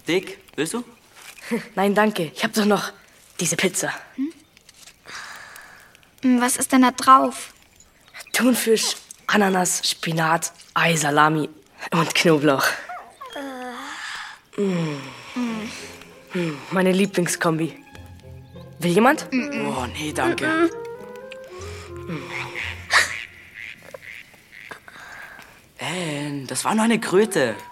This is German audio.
Dick, willst du? Nein, danke. Ich hab doch noch diese Pizza. Was ist denn da drauf? Thunfisch, Ananas, Spinat, Ei, Salami und Knoblauch. Meine Lieblingskombi. Will jemand? Oh, nee, danke. Das war nur eine Kröte.